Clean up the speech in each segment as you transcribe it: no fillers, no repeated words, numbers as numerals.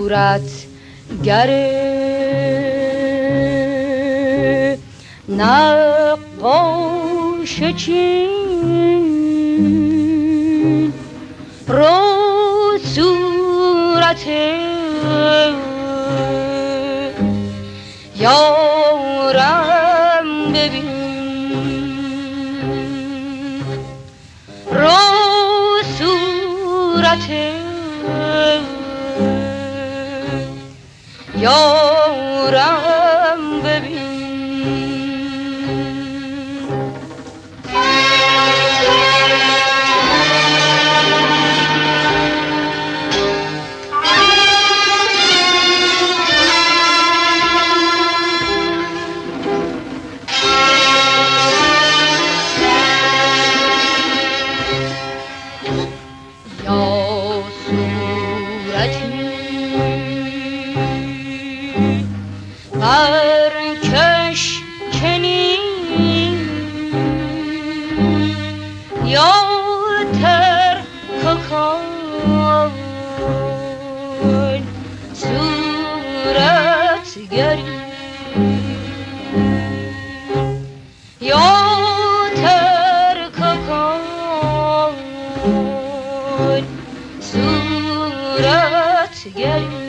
صورت گره نقاش چین رو صورت یارم ببین رو صورت یارم ببین برکش چنین یا تر کن صورت گری یا تر کن صورت گری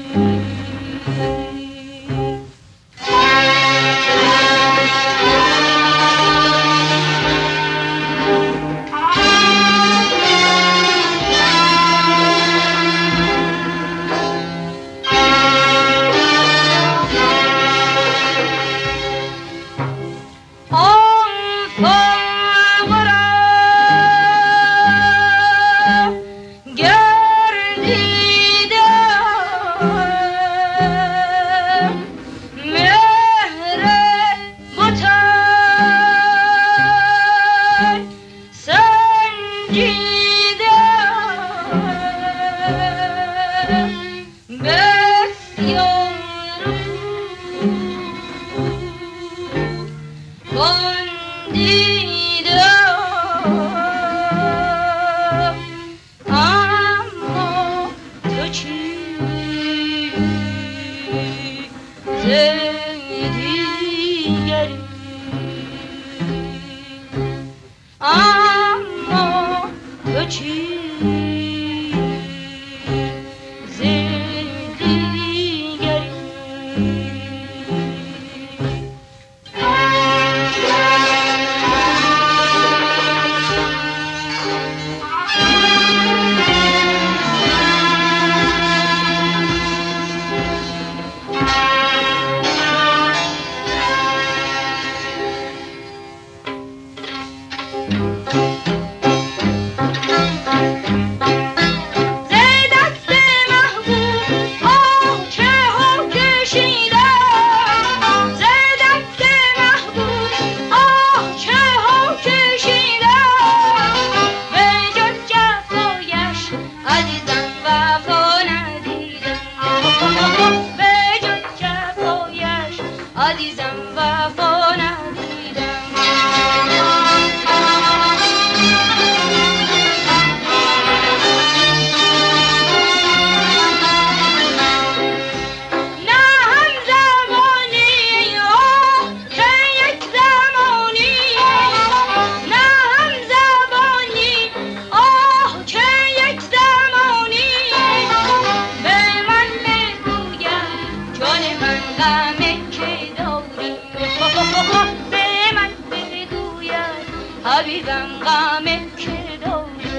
اما تو چی عزیزم وفا ندیدم نه هم زمانی که یک زمانی نه هم زمانی که یک زمانی به من بگوید جان من غم به من بگوید حبیبم غم که داری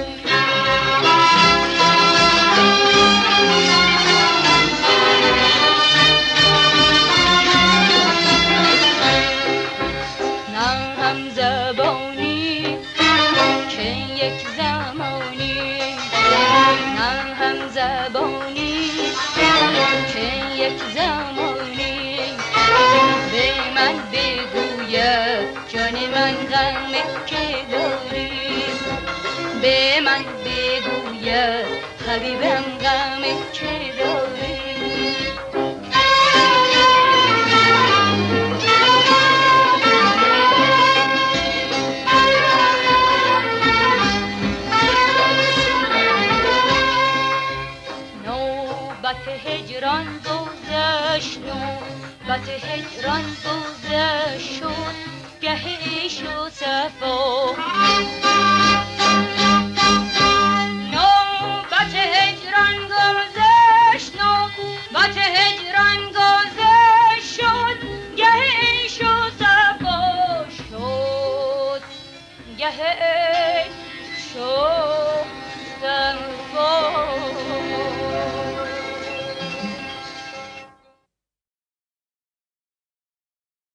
نه هم زبانی که یک زمانی نه هم زبانی که یک زمانی به من بگوید جان من غم که داری به من بگوید حبیبم غم که داری نوبت هجران گشت نوبت هجران گذشت شد گه عیش و صفا